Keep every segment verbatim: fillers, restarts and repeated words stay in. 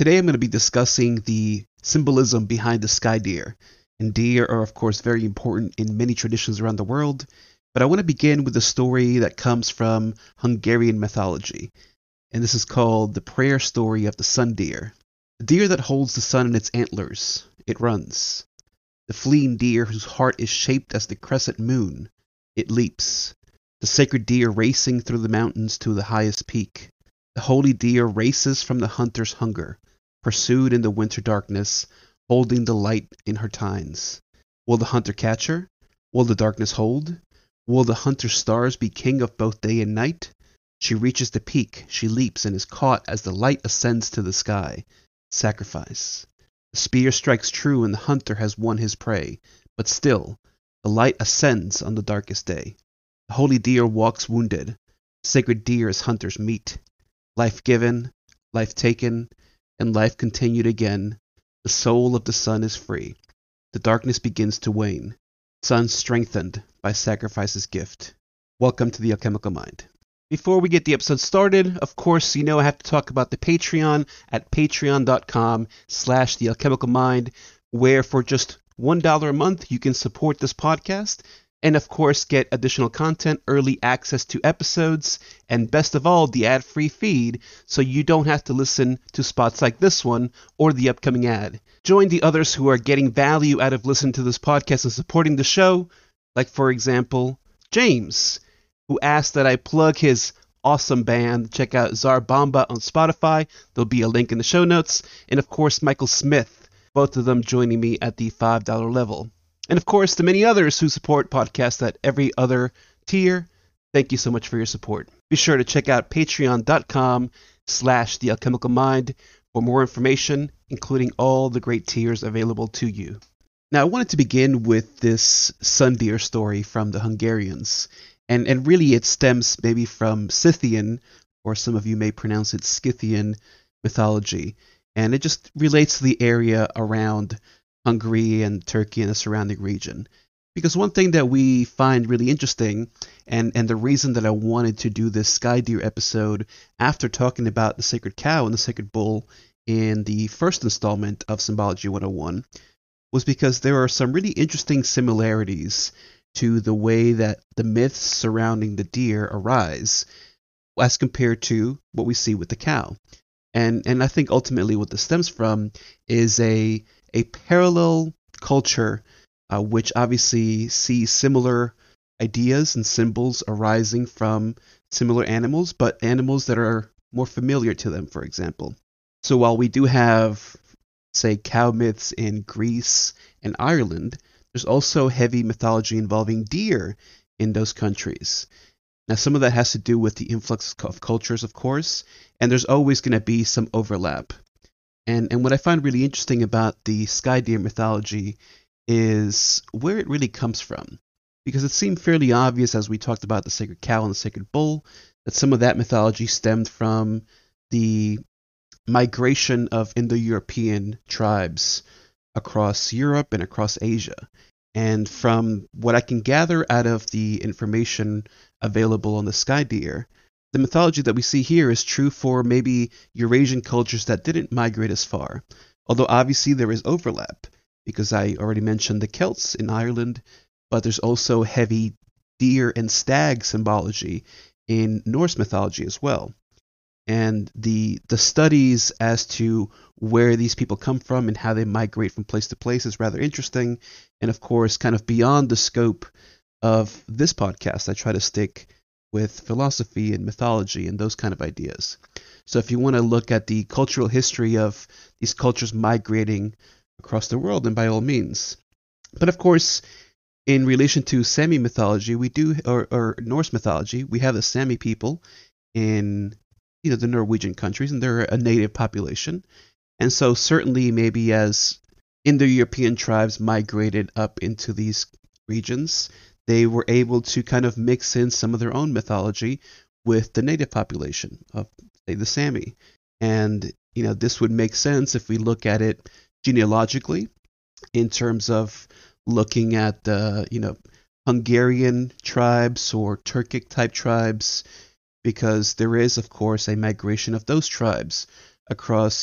today I'm going to be discussing the symbolism behind the sky deer. And deer are, of course, very important in many traditions around the world, but I want to begin with a story that comes from Hungarian mythology. And this is called the prayer story of the sun deer. The deer that holds the sun in its antlers, it runs. The fleeing deer whose heart is shaped as the crescent moon, it leaps. The sacred deer racing through the mountains to the highest peak. The holy deer races from the hunter's hunger, pursued in the winter darkness, holding the light in her tines. Will the hunter catch her? Will the darkness hold? Will the hunter's stars be king of both day and night? She reaches the peak, she leaps and is caught as the light ascends to the sky. Sacrifice. The spear strikes true and the hunter has won his prey, but still, the light ascends on the darkest day. The holy deer walks wounded. Sacred deer is hunter's meat. Life given, life taken, and life continued again. The soul of the sun is free. The darkness begins to wane. Sun strengthened by sacrifice's gift. Welcome to the Alchemical Mind. Before we get the episode started, of course, you know I have to talk about the Patreon at patreon.com slash the Alchemical Mind, where for just one dollar a month you can support this podcast and, of course, get additional content, early access to episodes, and best of all, the ad-free feed, so you don't have to listen to spots like this one or the upcoming ad. Join the others who are getting value out of listening to this podcast and supporting the show, like, for example, James, who asked that I plug his awesome band. Check out Zarbamba on Spotify. There'll be a link in the show notes. And, of course, Michael Smith, both of them joining me at the five dollar level. And, of course, the many others who support podcasts at every other tier, thank you so much for your support. Be sure to check out patreon.com slash the alchemical mind for more information, including all the great tiers available to you. Now, I wanted to begin with this sun deer story from the Hungarians. And, and really it stems maybe from Scythian, or some of you may pronounce it Scythian mythology. And it just relates to the area around Hungary and Turkey and the surrounding region. Because one thing that we find really interesting, and, and the reason that I wanted to do this sky deer episode after talking about the sacred cow and the sacred bull in the first installment of Symbology one oh one, was because there are some really interesting similarities to the way that the myths surrounding the deer arise as compared to what we see with the cow. And and I think ultimately what this stems from is a a parallel culture uh, which obviously sees similar ideas and symbols arising from similar animals, but animals that are more familiar to them, for example. So while we do have, say, cow myths in Greece and Ireland, there's also heavy mythology involving deer in those countries. Now, some of that has to do with the influx of cultures, of course, and there's always going to be some overlap. And and what I find really interesting about the sky deer mythology is where it really comes from. Because it seemed fairly obvious, as we talked about the sacred cow and the sacred bull, that some of that mythology stemmed from the migration of Indo-European tribes across Europe and across Asia. And from what I can gather out of the information available on the sky deer, the mythology that we see here is true for maybe Eurasian cultures that didn't migrate as far. Although obviously there is overlap, because I already mentioned the Celts in Ireland, but there's also heavy deer and stag symbology in Norse mythology as well. And the the studies as to where these people come from and how they migrate from place to place is rather interesting. And of course, kind of beyond the scope of this podcast, I try to stick with philosophy and mythology and those kind of ideas. So if you want to look at the cultural history of these cultures migrating across the world, then by all means. But of course, in relation to Sami mythology, we do, or, or Norse mythology, we have the Sami people in you know the Norwegian countries, and they're a native population. And so certainly maybe as Indo-European tribes migrated up into these regions, they were able to kind of mix in some of their own mythology with the native population of, say, the Sami. And, you know, this would make sense if we look at it genealogically in terms of looking at, uh, you know, Hungarian tribes or Turkic type tribes, because there is, of course, a migration of those tribes across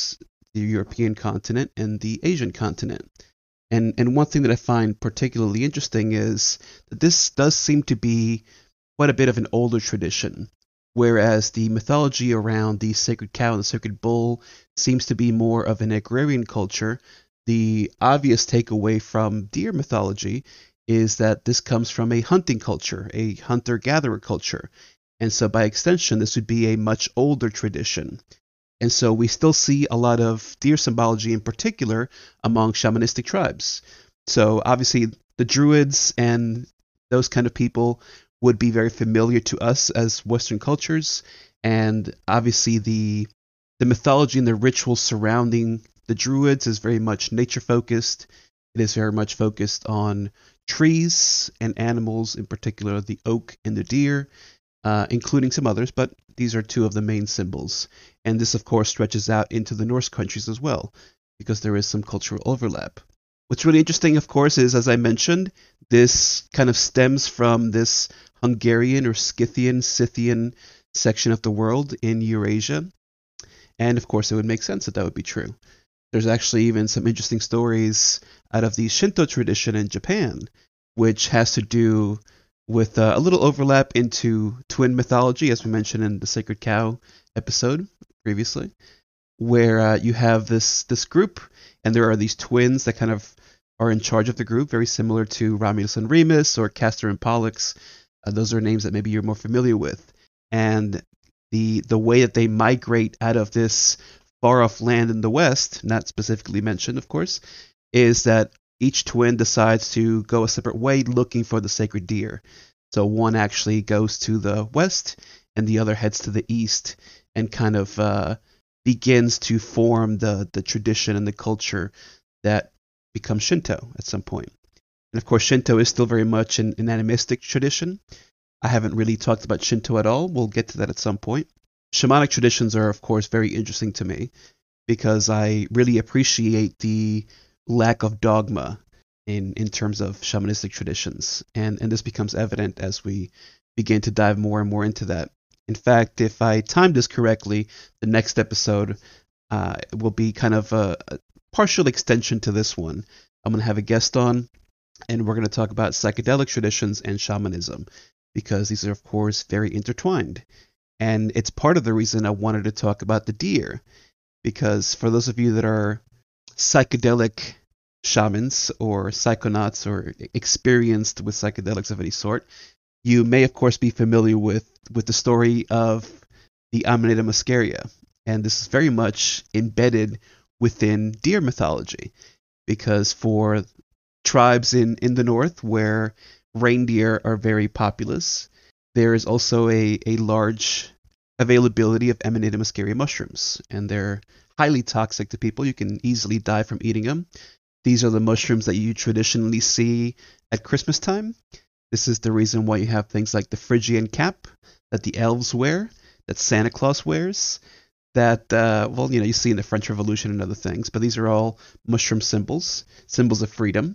the European continent and the Asian continent. And and one thing that I find particularly interesting is that this does seem to be quite a bit of an older tradition, whereas the mythology around the sacred cow and the sacred bull seems to be more of an agrarian culture. The obvious takeaway from deer mythology is that this comes from a hunting culture, a hunter-gatherer culture. And so by extension, this would be a much older tradition. And so we still see a lot of deer symbology in particular among shamanistic tribes. So obviously the Druids and those kind of people would be very familiar to us as Western cultures. And obviously the the mythology and the rituals surrounding the Druids is very much nature focused. It is very much focused on trees and animals, in particular the oak and the deer, uh, including some others, but these are two of the main symbols. And this, of course, stretches out into the Norse countries as well, because there is some cultural overlap. What's really interesting, of course, is, as I mentioned, this kind of stems from this Hungarian or Scythian, Scythian section of the world in Eurasia. And, of course, it would make sense that that would be true. There's actually even some interesting stories out of the Shinto tradition in Japan, which has to do with uh, a little overlap into twin mythology, as we mentioned in the Sacred Cow episode previously, where uh, you have this this group, and there are these twins that kind of are in charge of the group, very similar to Romulus and Remus or Castor and Pollux. Uh, those are names that maybe you're more familiar with. And the the way that they migrate out of this far-off land in the west, not specifically mentioned, of course, is that each twin decides to go a separate way looking for the sacred deer. So one actually goes to the west, and the other heads to the east, and kind of uh, begins to form the, the tradition and the culture that becomes Shinto at some point. And of course, Shinto is still very much an, an animistic tradition. I haven't really talked about Shinto at all. We'll get to that at some point. Shamanic traditions are, of course, very interesting to me because I really appreciate the lack of dogma in, in terms of shamanistic traditions. And, and this becomes evident as we begin to dive more and more into that. In fact, if I timed this correctly, the next episode uh, will be kind of a, a partial extension to this one. I'm going to have a guest on, and we're going to talk about psychedelic traditions and shamanism because these are, of course, very intertwined. And it's part of the reason I wanted to talk about the deer, because for those of you that are psychedelic shamans or psychonauts or experienced with psychedelics of any sort, you may, of course, be familiar with, with the story of the Amanita muscaria. And this is very much embedded within deer mythology, because for tribes in, in the north where reindeer are very populous, there is also a, a large availability of Amanita muscaria mushrooms, and they're highly toxic to people. You can easily die from eating them. These are the mushrooms that you traditionally see at Christmas time. This is the reason why you have things like the Phrygian cap that the elves wear, that Santa Claus wears, that, uh, well, you know, you see in the French Revolution and other things, but these are all mushroom symbols, symbols of freedom.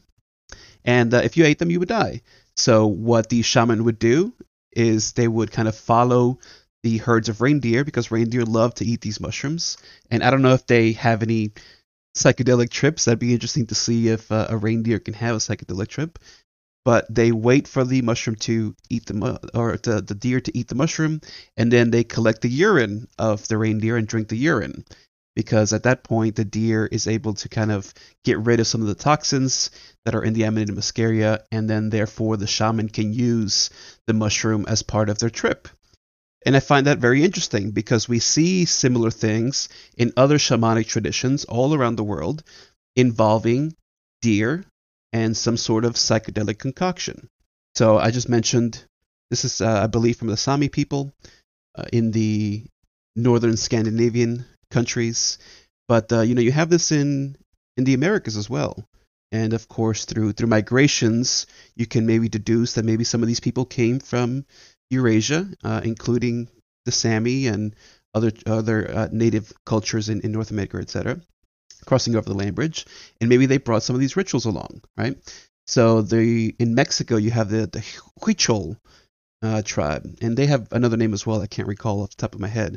And uh, if you ate them, you would die. So what the shaman would do is they would kind of follow the herds of reindeer, because reindeer love to eat these mushrooms. And I don't know if they have any psychedelic trips. That'd be interesting to see if uh, a reindeer can have a psychedelic trip. But they wait for the mushroom to eat the mu- or the, the deer to eat the mushroom, and then they collect the urine of the reindeer and drink the urine. Because at that point, the deer is able to kind of get rid of some of the toxins that are in the Amanita muscaria, and then therefore the shaman can use the mushroom as part of their trip. And I find that very interesting because we see similar things in other shamanic traditions all around the world involving deer and some sort of psychedelic concoction. So I just mentioned, this is, uh, I believe, from the Sami people uh, in the northern Scandinavian countries, but uh, you know, you have this in in the Americas as well. And of course, through through migrations, you can maybe deduce that maybe some of these people came from Eurasia, uh, including the Sami and other other uh, native cultures in, in North America, et cetera, crossing over the land bridge, and maybe they brought some of these rituals along, right? So the in Mexico, you have the the Huichol uh, tribe, and they have another name as well I can't recall off the top of my head.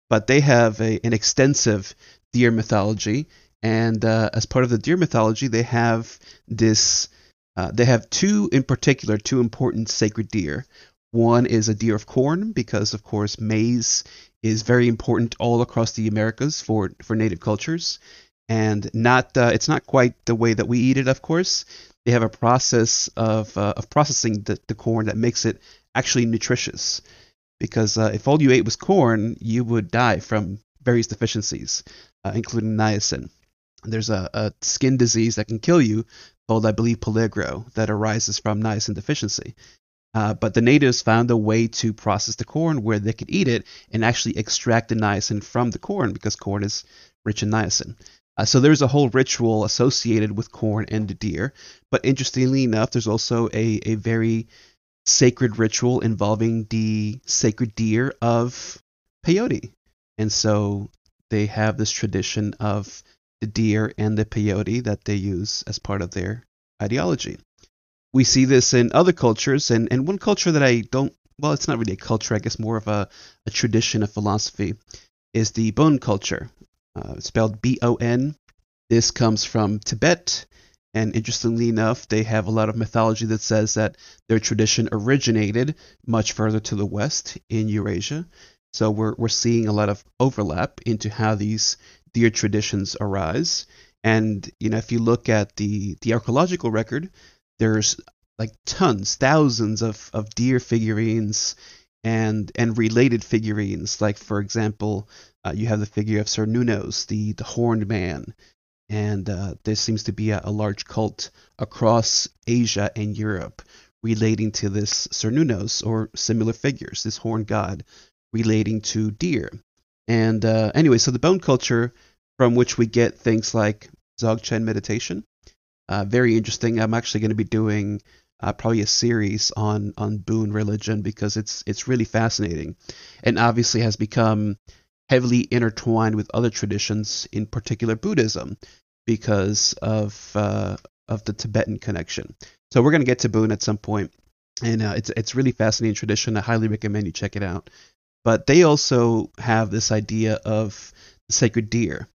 but they have a, an extensive deer mythology, and uh, as part of the deer mythology, they have this. Uh, they have two in particular, two important sacred deer. One is a deer of corn, because of course maize is very important all across the Americas for, for native cultures, and not uh, it's not quite the way that we eat it. Of course, they have a process of uh, of processing the, the corn that makes it actually nutritious. Because uh, if all you ate was corn, you would die from various deficiencies, uh, including niacin. There's a, a skin disease that can kill you called, I believe, peligro, that arises from niacin deficiency. Uh, but the natives found a way to process the corn where they could eat it and actually extract the niacin from the corn, because corn is rich in niacin. Uh, so there's a whole ritual associated with corn and the deer. But interestingly enough, there's also a, a very sacred ritual involving the sacred deer of peyote. And so they have this tradition of the deer and the peyote that they use as part of their ideology. We see this in other cultures, and, and one culture that I don't, well, it's not really a culture, I guess more of a, a tradition of philosophy, is the Bon culture, uh, spelled B O N. This comes from Tibet, and interestingly enough, they have a lot of mythology that says that their tradition originated much further to the west in Eurasia. So we're we're seeing a lot of overlap into how these deer traditions arise. And you know, if you look at the the archaeological record, there's like tons, thousands of, of deer figurines and and related figurines. Like for example, uh, you have the figure of Cernunnos, the the horned man, and uh, there seems to be a, a large cult across Asia and Europe relating to this Cernunnos or similar figures, this horned god relating to deer. And uh, anyway, so the Bon culture, from which we get things like Dzogchen meditation, uh, very interesting. I'm actually going to be doing uh, probably a series on on Bon religion, because it's it's really fascinating, and obviously has become heavily intertwined with other traditions, in particular Buddhism, because of uh, of the Tibetan connection. So we're going to get to Bon at some point, and uh, it's it's really fascinating tradition. I highly recommend you check it out. But they also have this idea of the sacred deer.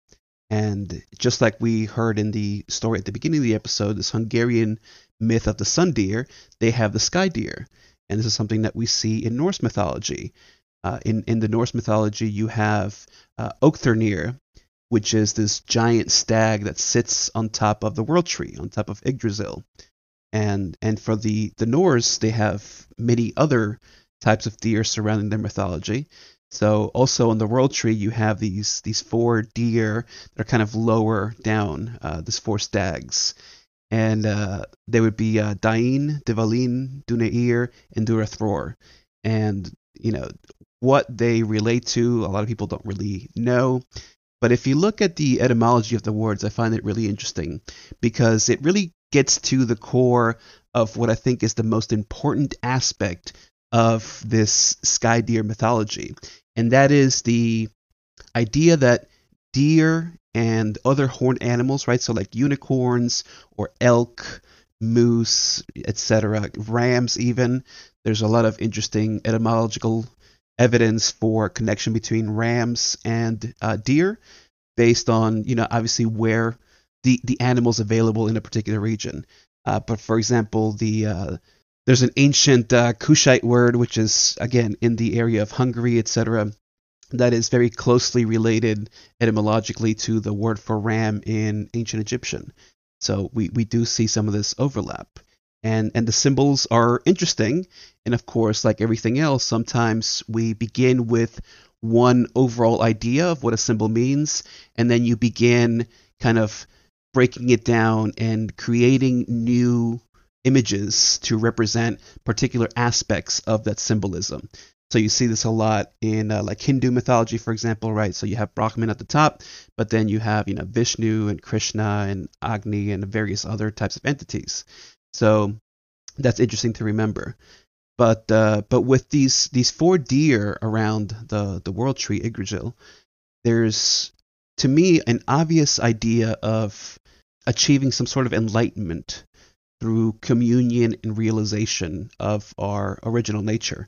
And just like we heard in the story at the beginning of the episode, this Hungarian myth of the sun deer, they have the sky deer. And this is something that we see in Norse mythology. Uh, in, in the Norse mythology, you have uh, Okthrnir, which is this giant stag that sits on top of the world tree, on top of Yggdrasil. And and for the, the Norse, they have many other types of deer surrounding their mythology. So also on the world tree, you have these these four deer that are kind of lower down, uh, these four stags. And uh, they would be uh, Dain, Divalin, Duneir, and Durathror. And, you know, what they relate to, a lot of people don't really know. But if you look at the etymology of the words, I find it really interesting, because it really gets to the core of what I think is the most important aspect of this sky deer mythology. And that is the idea that deer and other horned animals, right? So like unicorns or elk, moose, et cetera, rams even. There's a lot of interesting etymological evidence for connection between rams and uh, deer, based on, you know, obviously where the, the animals available in a particular region. Uh, but for example, the uh, there's an ancient uh, Kushite word, which is, again, in the area of Hungary, et cetera, that is very closely related etymologically to the word for ram in ancient Egyptian. So we, we do see some of this overlap. And, and the symbols are interesting. And of course, like everything else, sometimes we begin with one overall idea of what a symbol means, and then you begin kind of breaking it down and creating new images to represent particular aspects of that symbolism. So you see this a lot in uh, like Hindu mythology, for example, right? So you have Brahman at the top, but then you have, you know, Vishnu and Krishna and Agni and various other types of entities. So that's interesting to remember. But uh, but with these these four deer around the the world tree Yggdrasil, there's, to me, an obvious idea of achieving some sort of enlightenment through communion and realization of our original nature.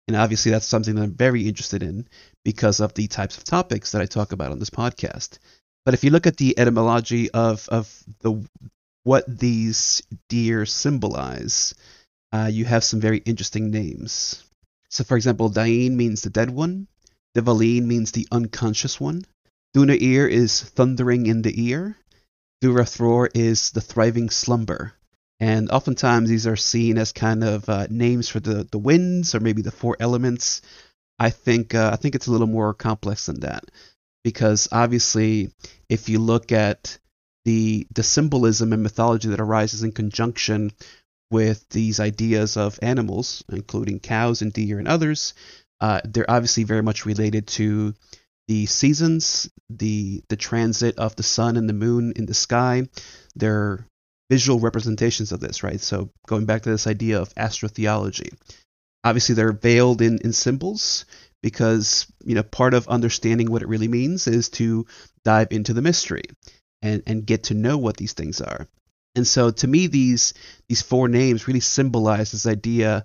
And obviously, that's something that I'm very interested in because of the types of topics that I talk about on this podcast. But if you look at the etymology of, of the what these deer symbolize, uh, you have some very interesting names. So, for example, Dain means the dead one. Devaline means the unconscious one. Dunair is thundering in the ear. Durathror is the thriving slumber. And oftentimes these are seen as kind of uh, names for the, the winds or maybe the four elements. I think uh, I think it's a little more complex than that, because obviously if you look at the the symbolism and mythology that arises in conjunction with these ideas of animals, including cows and deer and others, uh, they're obviously very much related to the seasons, the the transit of the sun and the moon in the sky. They're visual representations of this, right? So going back to this idea of astrotheology, obviously they're veiled in, in symbols because, you know, part of understanding what it really means is to dive into the mystery and, and get to know what these things are. And so to me, these these four names really symbolize this idea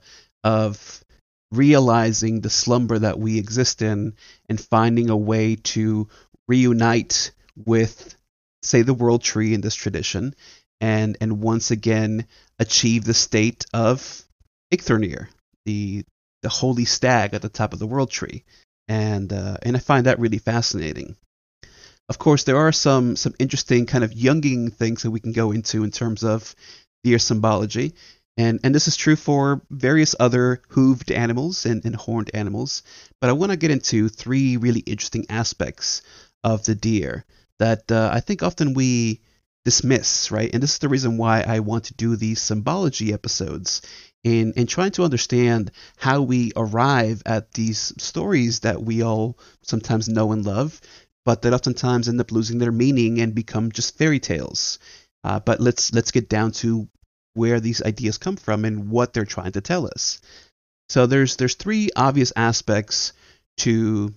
of realizing the slumber that we exist in and finding a way to reunite with, say, the world tree in this tradition, and and once again achieve the state of Eikthrunir, the the holy stag at the top of the world tree, and uh, and I find that really fascinating. Of course, there are some some interesting kind of Jungian things that we can go into in terms of deer symbology, and and this is true for various other hooved animals and, and horned animals. But I want to get into three really interesting aspects of the deer that uh, I think often we dismiss, right? And this is the reason why I want to do these symbology episodes in, in trying to understand how we arrive at these stories that we all sometimes know and love, but that oftentimes end up losing their meaning and become just fairy tales. Uh, but let's let's get down to where these ideas come from and what they're trying to tell us. So there's there's three obvious aspects to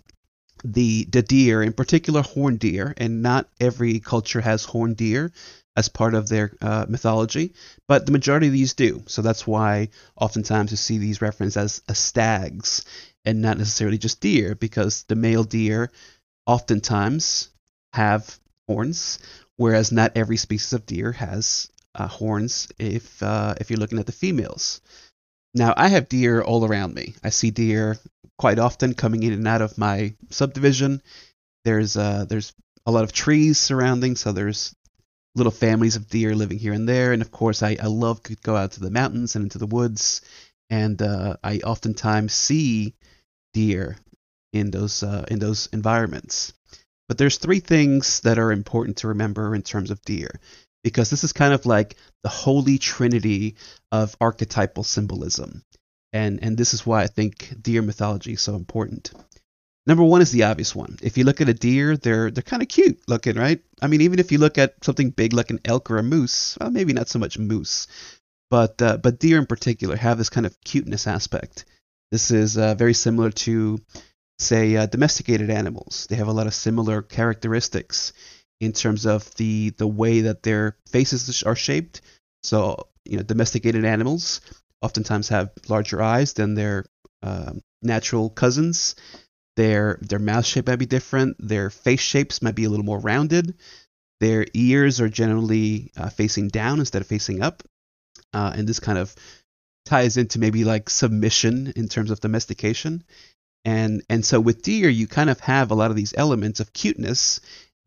the the deer, in particular horned deer, and not every culture has horned deer as part of their uh, mythology, but the majority of these do. So that's why oftentimes you see these referenced as, as stags and not necessarily just deer, because the male deer oftentimes have horns, whereas not every species of deer has uh, horns if uh, if you're looking at the females. Now, I have deer all around me. I see deer quite often coming in and out of my subdivision. There's uh, there's a lot of trees surrounding, so there's little families of deer living here and there. And of course, I, I love to go out to the mountains and into the woods, and uh, I oftentimes see deer in those uh, in those environments. But there's three things that are important to remember in terms of deer, because this is kind of like the holy trinity of archetypal symbolism. And and this is why I think deer mythology is so important. Number one is the obvious one. If you look at a deer, they're they're kind of cute looking, right? I mean, even if you look at something big like an elk or a moose, well, maybe not so much moose, but uh, but deer in particular have this kind of cuteness aspect. This is uh, very similar to, say, uh, domesticated animals. They have a lot of similar characteristics in terms of the the way that their faces are shaped. So, you know, domesticated animals oftentimes have larger eyes than their uh, natural cousins. Their their mouth shape might be different. Their face shapes might be a little more rounded. Their ears are generally uh, facing down instead of facing up. Uh, and this kind of ties into maybe like submission in terms of domestication. And and so with deer, you kind of have a lot of these elements of cuteness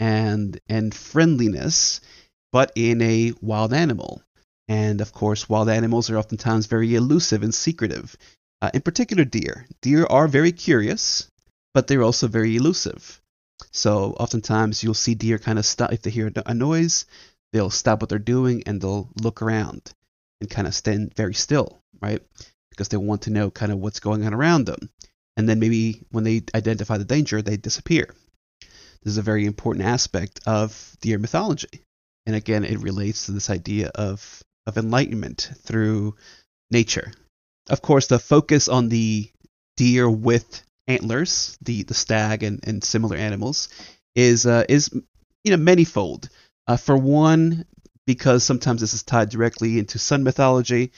and and friendliness, but in a wild animal. And of course, wild animals are oftentimes very elusive and secretive. Uh, in particular, deer. Deer are very curious, but they're also very elusive. So oftentimes you'll see deer kind of stop. If they hear a noise, they'll stop what they're doing and they'll look around and kind of stand very still, right? Because they want to know kind of what's going on around them. And then maybe when they identify the danger, they disappear. This is a very important aspect of deer mythology. And again, it relates to this idea of, of enlightenment through nature. Of course, the focus on the deer with antlers, the, the stag and, and similar animals, is uh, is you know manyfold. Uh, for one, because sometimes this is tied directly into sun mythology,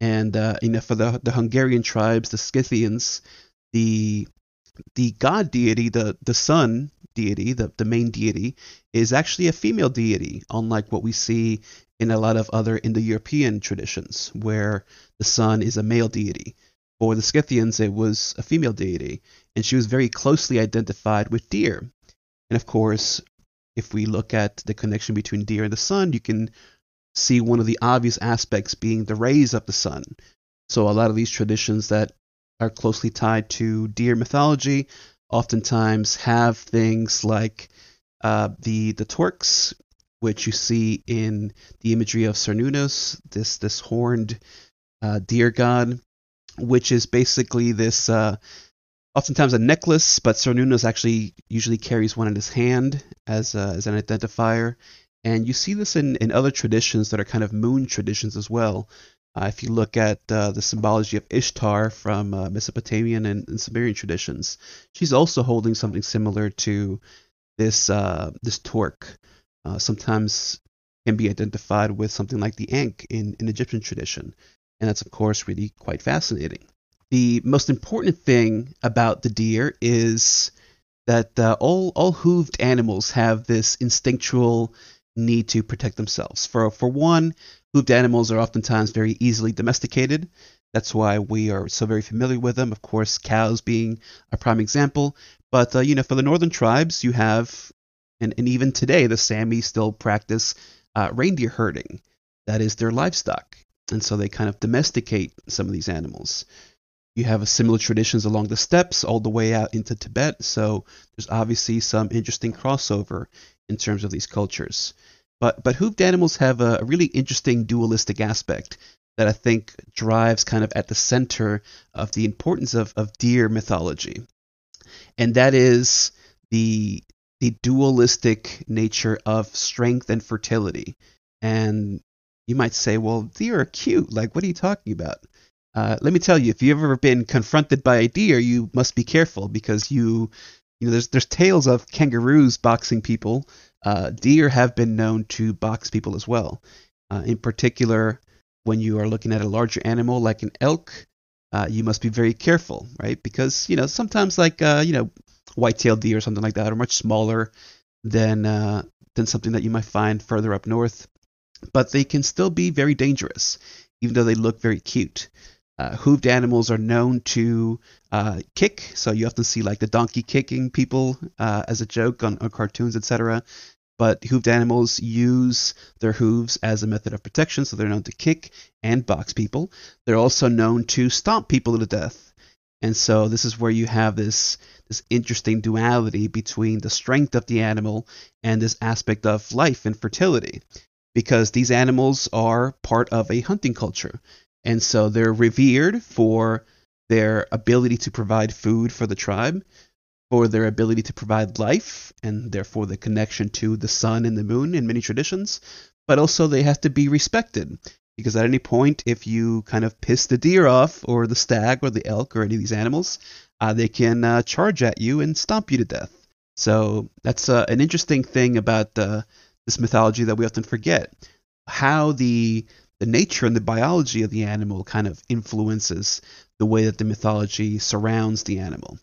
And uh, you know, for the the Hungarian tribes, the Scythians, the the god deity, the the sun deity, the the main deity, is actually a female deity, unlike what we see in a lot of other Indo-European traditions, where the sun is a male deity. For the Scythians, it was a female deity, and she was very closely identified with deer. And of course, if we look at the connection between deer and the sun, you can see one of the obvious aspects being the rays of the sun. So a lot of these traditions that are closely tied to deer mythology oftentimes have things like uh, the the torques, which you see in the imagery of Cernunnos, this this horned uh, deer god, which is basically this uh, oftentimes a necklace, but Cernunnos actually usually carries one in his hand as a, as an identifier. And you see this in, in other traditions that are kind of moon traditions as well. Uh, if you look at uh, the symbology of Ishtar from uh, Mesopotamian and, and Sumerian traditions, she's also holding something similar to this uh, this torque. Uh, sometimes can be identified with something like the Ankh in, in Egyptian tradition. And that's, of course, really quite fascinating. The most important thing about the deer is that uh, all, all hooved animals have this instinctual need to protect themselves. For, for one, hooved animals are oftentimes very easily domesticated. That's why we are so very familiar with them. Of course, cows being a prime example. But, uh, you know, for the northern tribes, you have, and, and even today, the Sami still practice uh, reindeer herding. That is their livestock. And so they kind of domesticate some of these animals. You have a similar traditions along the steppes all the way out into Tibet. So there's obviously some interesting crossover in terms of these cultures. But but hooved animals have a, a really interesting dualistic aspect that I think drives kind of at the center of the importance of, of deer mythology. And that is the the dualistic nature of strength and fertility. And you might say, well, deer are cute. Like, what are you talking about? Uh, let me tell you, if you've ever been confronted by a deer, you must be careful because you, you know, there's there's tales of kangaroos boxing people. Uh, deer have been known to box people as well. Uh, in particular, when you are looking at a larger animal like an elk, uh, you must be very careful, right? Because you know sometimes like uh, you know white-tailed deer or something like that are much smaller than uh, than something that you might find further up north, but they can still be very dangerous, even though they look very cute. Uh, hooved animals are known to uh, kick, so you often see like the donkey kicking people uh, as a joke on, on cartoons, et cetera. But hooved animals use their hooves as a method of protection, so they're known to kick and box people. They're also known to stomp people to death. And so this is where you have this this interesting duality between the strength of the animal and this aspect of life and fertility, because these animals are part of a hunting culture. And so they're revered for their ability to provide food for the tribe, for their ability to provide life, and therefore the connection to the sun and the moon in many traditions. But also they have to be respected, because at any point, if you kind of piss the deer off, or the stag, or the elk, or any of these animals, uh, they can uh, charge at you and stomp you to death. So that's uh, an interesting thing about uh, this mythology that we often forget. How the the nature and the biology of the animal kind of influences the way that the mythology surrounds the animal.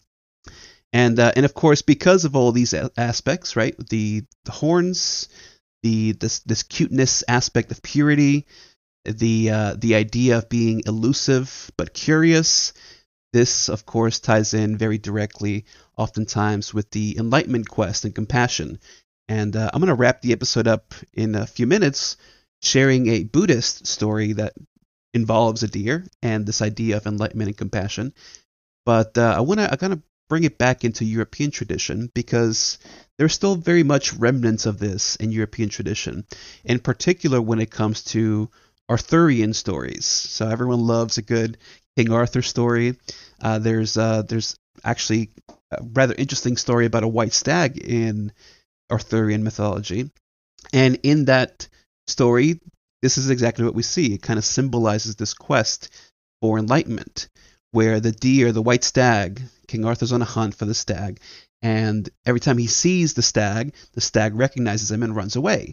And uh, and of course, because of all these a- aspects, right? The the horns, the this this cuteness aspect of purity, the uh, the idea of being elusive but curious. This, of course, ties in very directly, oftentimes, with the Enlightenment quest and compassion. And uh, I'm going to wrap the episode up in a few minutes, sharing a Buddhist story that involves a deer and this idea of enlightenment and compassion. But uh, I want to I kind of bring it back into European tradition, because there's still very much remnants of this in European tradition, in particular when it comes to Arthurian stories. So everyone loves a good King Arthur story. Uh, there's uh, there's actually a rather interesting story about a white stag in Arthurian mythology, and in that story, this is exactly what we see. It kind of symbolizes this quest for enlightenment, where the deer, the white stag, King Arthur's on a hunt for the stag, and every time he sees the stag, the stag recognizes him and runs away.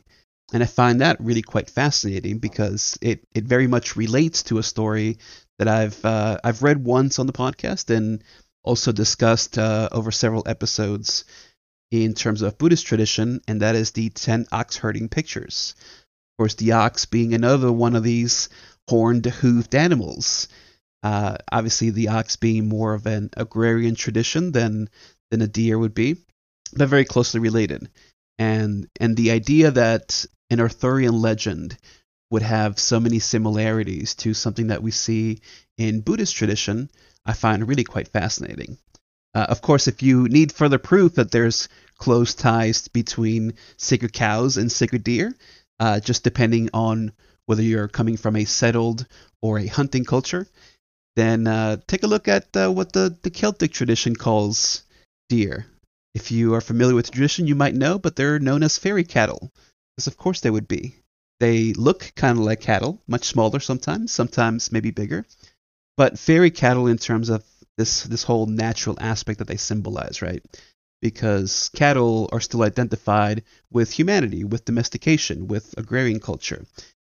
And I find that really quite fascinating because it, it very much relates to a story that I've uh, I've read once on the podcast and also discussed uh, over several episodes in terms of Buddhist tradition, and that is the ten ox herding pictures. Of course, the ox being another one of these horned, hoofed animals. Uh, obviously, the ox being more of an agrarian tradition than than a deer would be, but very closely related. And and the idea that an Arthurian legend would have so many similarities to something that we see in Buddhist tradition, I find really quite fascinating. Uh, of course, if you need further proof that there's close ties between sacred cows and sacred deer, uh, just depending on whether you're coming from a settled or a hunting culture, then uh, take a look at uh, what the, the Celtic tradition calls deer. If you are familiar with the tradition, you might know, but they're known as fairy cattle, because of course they would be. They look kind of like cattle, much smaller sometimes, sometimes maybe bigger, but fairy cattle in terms of this this whole natural aspect that they symbolize, right? Because cattle are still identified with humanity, with domestication, with agrarian culture.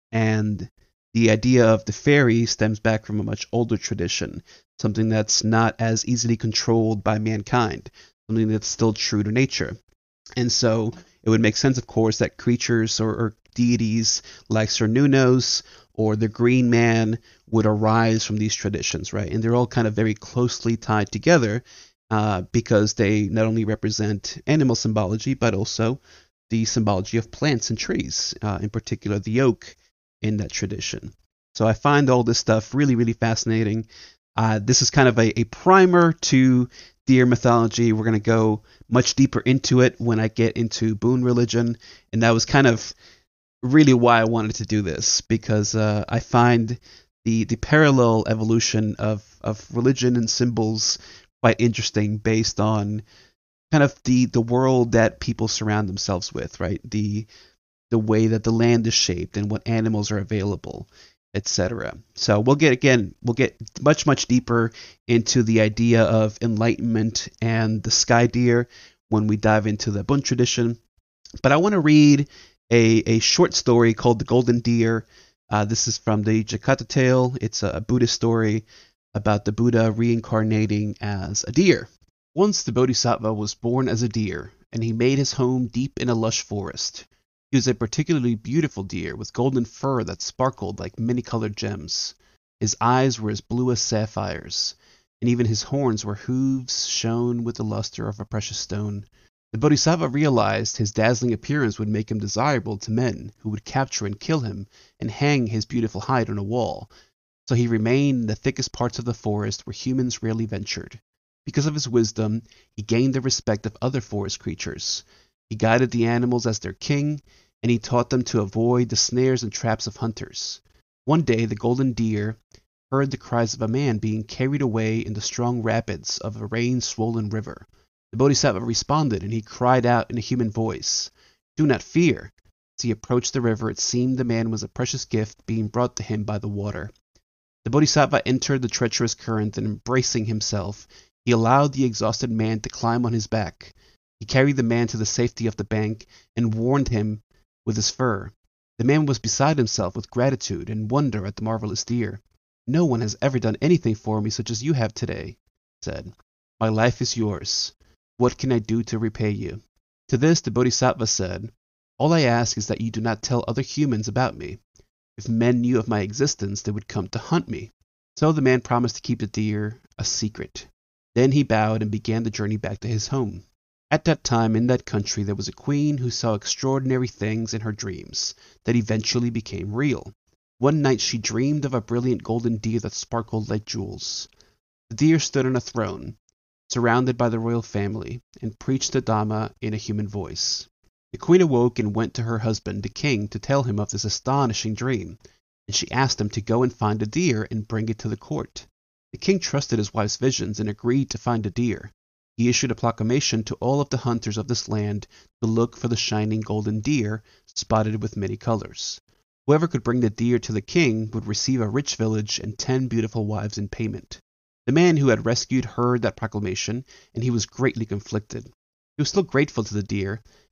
And the idea of the fairy stems back from a much older tradition, something that's not as easily controlled by mankind, something that's still true to nature. And so it would make sense, of course, that creatures or, or deities like Cernunnos or the Green Man would arise from these traditions, right? And they're all kind of very closely tied together uh, because they not only represent animal symbology, but also the symbology of plants and trees, uh, in particular the oak in that tradition. So I find all this stuff really, really fascinating. Uh, this is kind of a, a primer to deer mythology. We're going to go much deeper into it when I get into Boon religion, and that was kind of really why I wanted to do this, because uh, I find the the parallel evolution of, of religion and symbols quite interesting based on kind of the, the world that people surround themselves with, right? The the way that the land is shaped and what animals are available, et cetera. So we'll get again, we'll get much much deeper into the idea of enlightenment and the sky deer when we dive into the Bön tradition. But I want to read a a short story called The Golden Deer. Uh, this is from the Jataka tale. It's a Buddhist story about the Buddha reincarnating as a deer. Once the Bodhisattva was born as a deer, and he made his home deep in a lush forest. He was a particularly beautiful deer with golden fur that sparkled like many-colored gems. His eyes were as blue as sapphires, and even his horns were hooves shone with the luster of a precious stone. The Bodhisattva realized his dazzling appearance would make him desirable to men who would capture and kill him and hang his beautiful hide on a wall, so he remained in the thickest parts of the forest where humans rarely ventured. Because of his wisdom, he gained the respect of other forest creatures. He guided the animals as their king, and he taught them to avoid the snares and traps of hunters. One day the golden deer heard the cries of a man being carried away in the strong rapids of a rain-swollen river. The Bodhisattva responded, and he cried out in a human voice, "Do not fear." As he approached the river, it seemed the man was a precious gift being brought to him by the water. The Bodhisattva entered the treacherous current, and embracing himself, he allowed the exhausted man to climb on his back. He carried the man to the safety of the bank and warmed him with his fur. The man was beside himself with gratitude and wonder at the marvelous deer. "No one has ever done anything for me such as you have today," he said. "My life is yours. What can I do to repay you?" To this the Bodhisattva said, "All I ask is that you do not tell other humans about me. If men knew of my existence, they would come to hunt me." So the man promised to keep the deer a secret. Then he bowed and began the journey back to his home. At that time in that country there was a queen who saw extraordinary things in her dreams that eventually became real. One night she dreamed of a brilliant golden deer that sparkled like jewels. The deer stood on a throne, surrounded by the royal family, and preached the Dhamma in a human voice. The queen awoke and went to her husband, the king, to tell him of this astonishing dream, and she asked him to go and find a deer and bring it to the court. The king trusted his wife's visions and agreed to find a deer. He issued a proclamation to all of the hunters of this land to look for the shining golden deer spotted with many colors. Whoever could bring the deer to the king would receive a rich village and ten beautiful wives in payment. The man who had rescued heard that proclamation, and he was greatly conflicted. He was still grateful to the deer,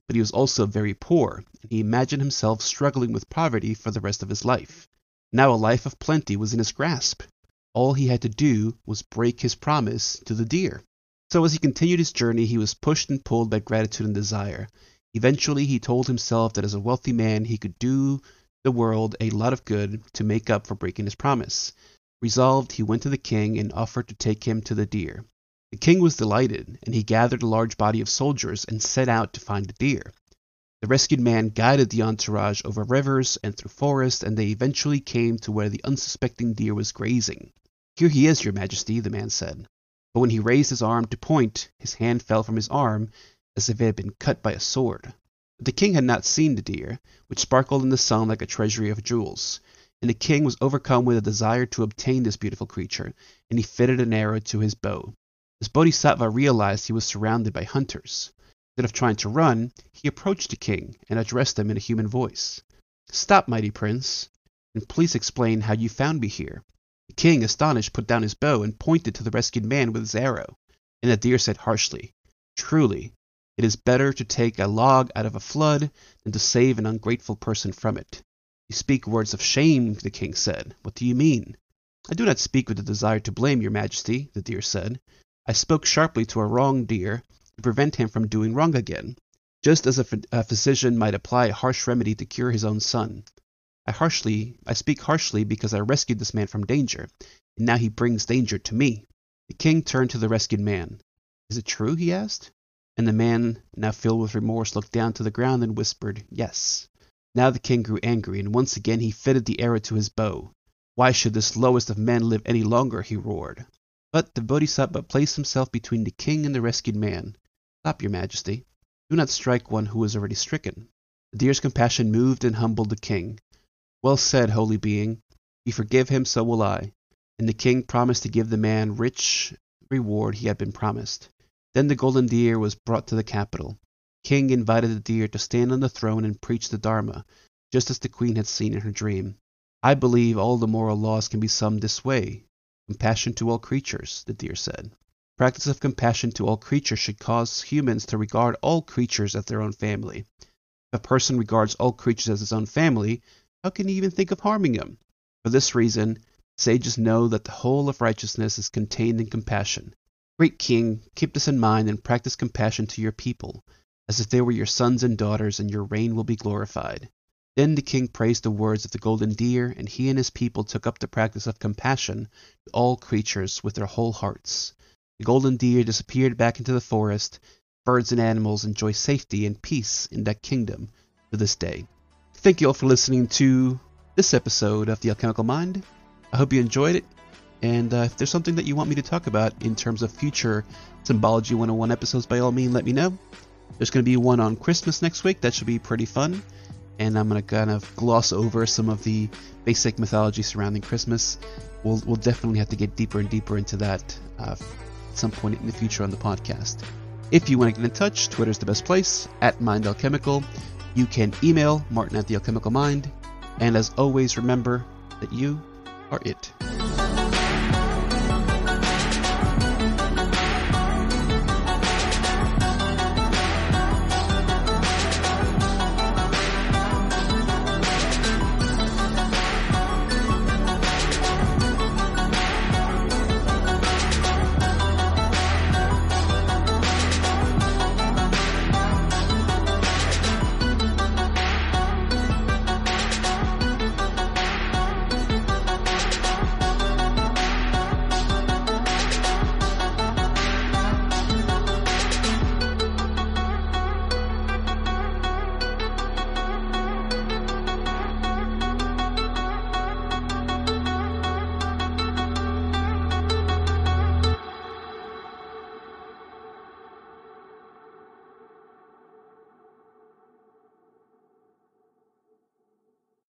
but he was also very poor, and he imagined himself struggling with poverty for the rest of his life. Now a life of plenty was in his grasp. All he had to do was break his promise to the deer. So as he continued his journey, he was pushed and pulled by gratitude and desire. Eventually, he told himself that as a wealthy man, he could do the world a lot of good to make up for breaking his promise. Resolved, he went to the king and offered to take him to the deer. The king was delighted, and he gathered a large body of soldiers and set out to find the deer. The rescued man guided the entourage over rivers and through forests, and they eventually came to where the unsuspecting deer was grazing. "Here he is, your majesty," the man said. But when he raised his arm to point, his hand fell from his arm as if it had been cut by a sword. But the king had not seen the deer, which sparkled in the sun like a treasury of jewels, and the king was overcome with a desire to obtain this beautiful creature, and he fitted an arrow to his bow. As Bodhisattva realized he was surrounded by hunters, instead of trying to run, he approached the king and addressed him in a human voice. "Stop, mighty prince, and please explain how you found me here." The king, astonished, put down his bow and pointed to the rescued man with his arrow, and the deer said harshly, "Truly, it is better to take a log out of a flood than to save an ungrateful person from it." "You speak words of shame," the king said. "What do you mean?" "I do not speak with the desire to blame, your majesty," the deer said. "I spoke sharply to a wronged deer to prevent him from doing wrong again, just as a, ph- a physician might apply a harsh remedy to cure his own son. I harshly, I speak harshly because I rescued this man from danger, and now he brings danger to me." The king turned to the rescued man. "Is it true?" he asked. And the man, now filled with remorse, looked down to the ground and whispered, "Yes." Now the king grew angry, and once again he fitted the arrow to his bow. "Why should this lowest of men live any longer?" he roared. But the Bodhisattva placed himself between the king and the rescued man. "Stop, your majesty. Do not strike one who is already stricken." The deer's compassion moved and humbled the king. "Well said, holy being. You forgive him, so will I." And the king promised to give the man rich reward he had been promised. Then the golden deer was brought to the capital. The king invited the deer to stand on the throne and preach the Dharma, just as the queen had seen in her dream. "I believe all the moral laws can be summed this way. Compassion to all creatures," the deer said. "The practice of compassion to all creatures should cause humans to regard all creatures as their own family. If a person regards all creatures as his own family, how can he even think of harming them? For this reason, sages know that the whole of righteousness is contained in compassion. Great king, keep this in mind and practice compassion to your people, as if they were your sons and daughters, and your reign will be glorified." Then the king praised the words of the golden deer, and he and his people took up the practice of compassion to all creatures with their whole hearts. The golden deer disappeared back into the forest. Birds and animals enjoy safety and peace in that kingdom to this day. Thank you all for listening to this episode of The Alchemical Mind. I hope you enjoyed it, and uh, if there's something that you want me to talk about in terms of future Symbology one oh one episodes, by all means let me know. There's going to be one on Christmas next week. That should be pretty fun. And I'm going to kind of gloss over some of the basic mythology surrounding Christmas. We'll, we'll definitely have to get deeper and deeper into that uh, at some point in the future on the podcast. If you want to get in touch, Twitter's the best place, at MindAlchemical. You can email Martin at The Alchemical Mind. And as always, remember that you are it.